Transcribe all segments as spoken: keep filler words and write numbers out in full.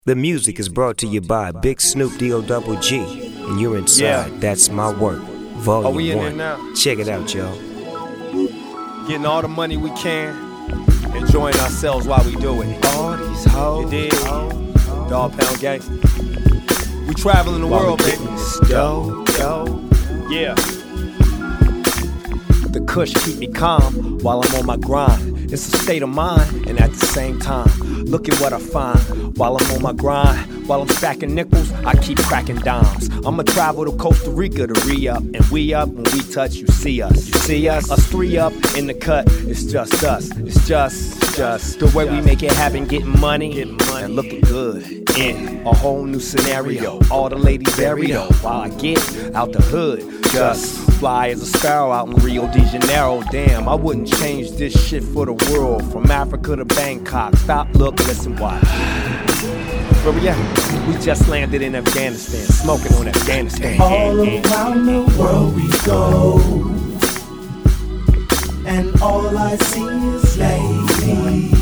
The music is brought to you by Big Snoop D O Double G, and you're inside. Yeah. That's My Work, Volume Are we in one. there now? Check it out, y'all. Getting all the money we can, enjoying ourselves while we do it. All these hoes, you dig? Dog Pound Gangsta. We traveling the While world, we baby. getting this dough, dough. Yeah. The kush keep me calm while I'm on my grind. It's a state of mind, and at the same time, look at what I find. While I'm on my grind, while I'm stacking nickels, I keep cracking dimes. I'ma travel to Costa Rica to re-up, and we up when we touch, you see us. You see us? Us three up in the cut, it's just us. It's just, just the way we make it happen, getting money, getting money. And looking good in a whole new scenario. All the ladies buried up while I get out the hood. Just fly as a sparrow out in Rio de Janeiro. Damn, I wouldn't change this shit for the world. From Africa to Bangkok. Stop, look, listen, watch. Where we at? We just landed in Afghanistan, smoking on Afghanistan. All around the world we go, and all I see is ladies,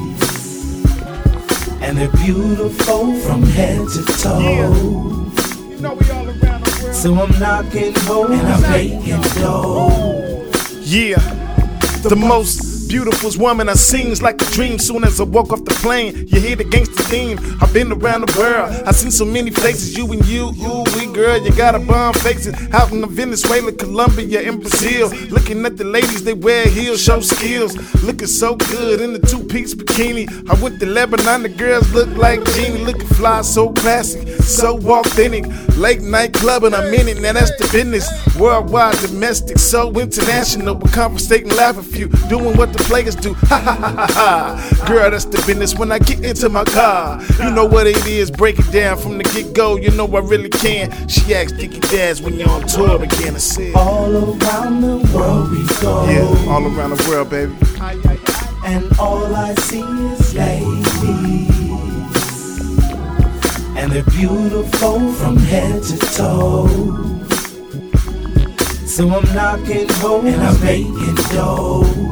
and they're beautiful from head to toe. Yeah. You know we all around the world. So I'm knocking holes and I'm making dough. Yeah, the most beautiful woman I seen's like a dream. Soon as I walk off the plane, you hear the gangster theme. I've been around the world, I've seen so many places. You and you, ooh, we girl, you got a bomb faces. Out in the Venezuela, Colombia, and Brazil. Looking at the ladies, they wear heels, show skills. Looking so good in the two-piece bikini. I went to Lebanon, the girls look like Genie. Looking fly, so classic, so authentic. Late night clubbing, I'm in it, now that's the business. Worldwide, domestic, so international. We conversate and laugh with you, doing what the players do. Ha ha ha ha ha. Girl, that's the business when I get into my car. You know what it is, break it down from the get-go. You know I really can. She asks Dickie Daz when you're on tour again. I said, all around the world we go. Yeah, all around the world, baby. And all I see is ladies, and they're beautiful from head to toe. So I'm knocking holes and I'm making dough.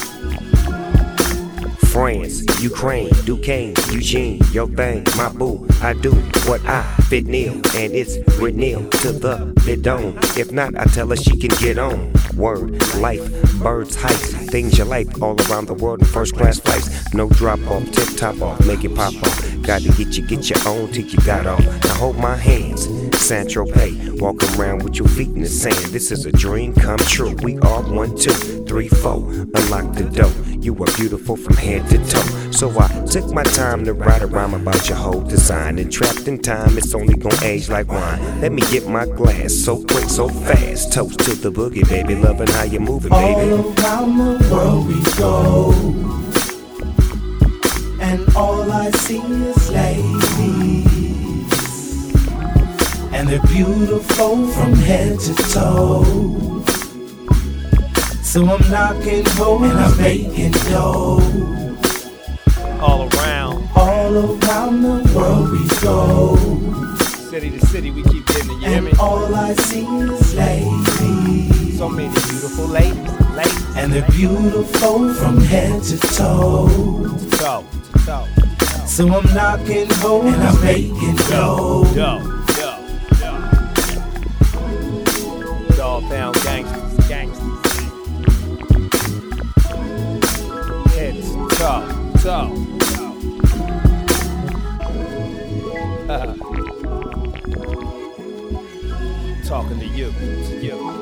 France, Ukraine, Duquesne, Eugene, your thing, my boo. I do what I fit Neil, and it's Renil to the bidon. If not, I tell her she can get on. Word, life, birds, heights, things you like all around the world in first class flights. No drop off, tip top off, make it pop off. Gotta get you, get your own till you got off. Now hold my hands, Sancho Pay. Walk around with your feet in the sand. This is a dream come true. We are one, two, three, four. Unlock the door. You are beautiful from head to toe. So I took my time to write a rhyme about your whole design. And trapped in time, it's only gonna age like wine. Let me get my glass, so quick, so fast. Toast to the boogie, baby. Loving how you moving, baby. All around the world we go, and all I see is ladies, and they're beautiful from head to toe. So I'm knocking holes and I'm making dough. All around, all around the world we go, city to city, we keep getting it, you hear me? and all I see is ladies, So many beautiful ladies, ladies. and they're beautiful from head to toe. So, so, So I'm knocking holes and I'm making dough. yo, yo, yo. Dog Pound Gangsters, gangsters. Head to toe, toe. Uh, talking to you, to you.